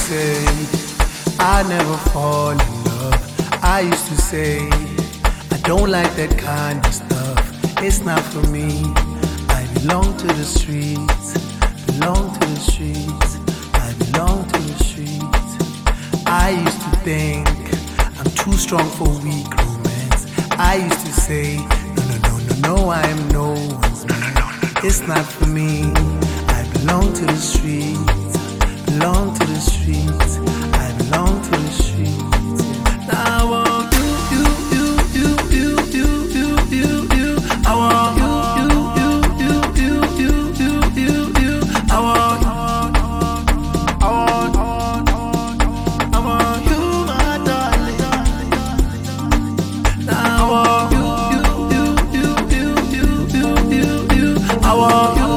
say I never fall in love. I used to say I don't like that kind of stuff. It's not for me. I belong to the streets, belong to the streets. I belong to the streets. I used to think I'm too strong for weak romance. I used to say no, I am no one's man. It's not for me. I belong to the streets, belong to the streets. I belong to the streets. Now I want you. I want you. I want you, my darling. Now I want you. I want you.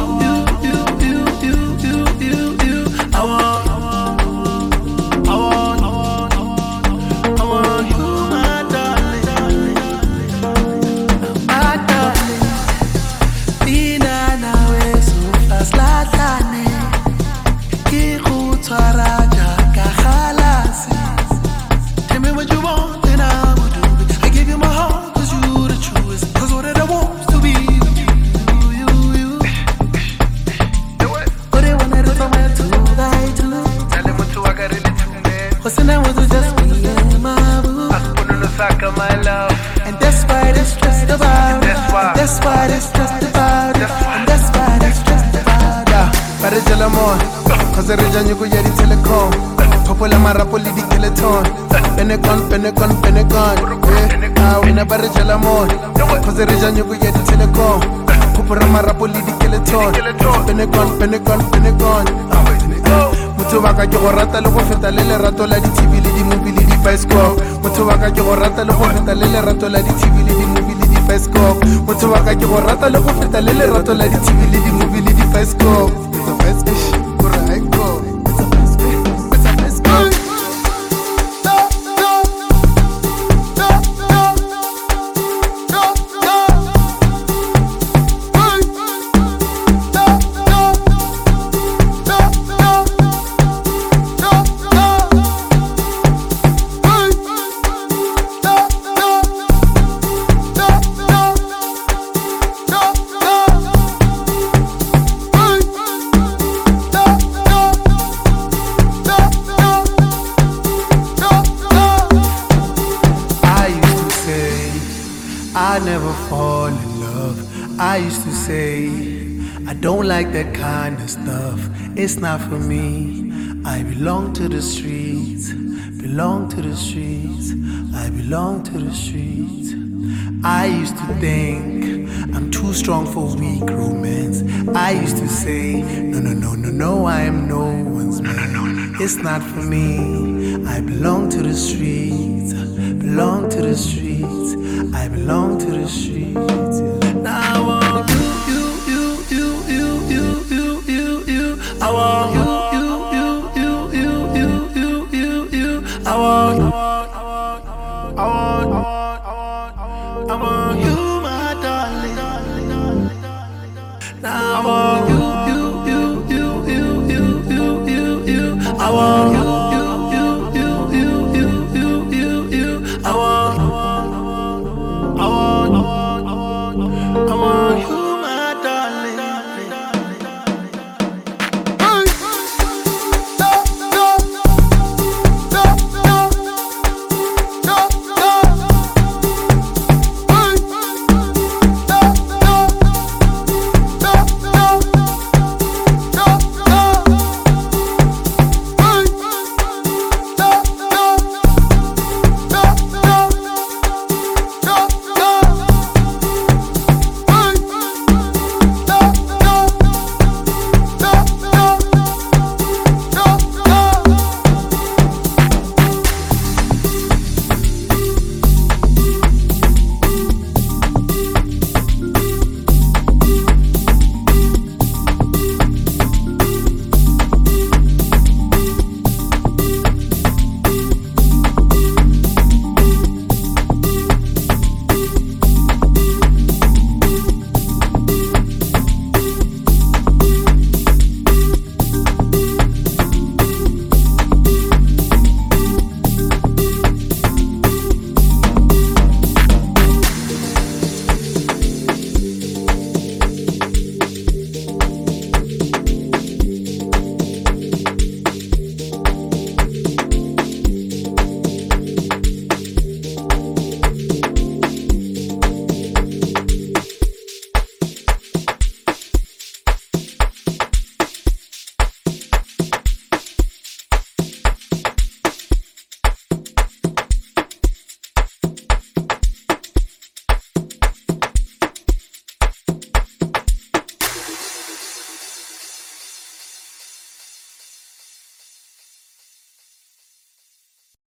My love, and that's why it's stressed about. That's why it's stressed about. And that's why it's stressed about. Yeah, but it's all more. Cause the region you go get it telecom. Popular marapoli di skeleton. Penecon. Yeah, we never reach all more. Cause the region you go get it telecom. Popular marapoli di skeleton. Penecon. Motho wa ka ke go rata le go feta le lerato la di-TV le di-movie le di-bioscope. Motho wa ka ke go rata le go feta le lerato la di-TV le di-movie le di-bioscope. Motho wa ka ke go rata le go feta le lerato la di-TV le di-movie le di-bioscope. It's the best ish, gore I go. It's the best ish, it's the best ish. I never fall in love. I used to say I don't like that kind of stuff. It's not for me. I belong to the streets, belong to the streets. I belong to the streets. I used to think I'm too strong for weak romance. I used to say no, I am no one's man. It's not for me. I belong to the streets, belong to the streets. I belong to the streets. Now I want you. I want you. I want you, my darling. Now I want you. I want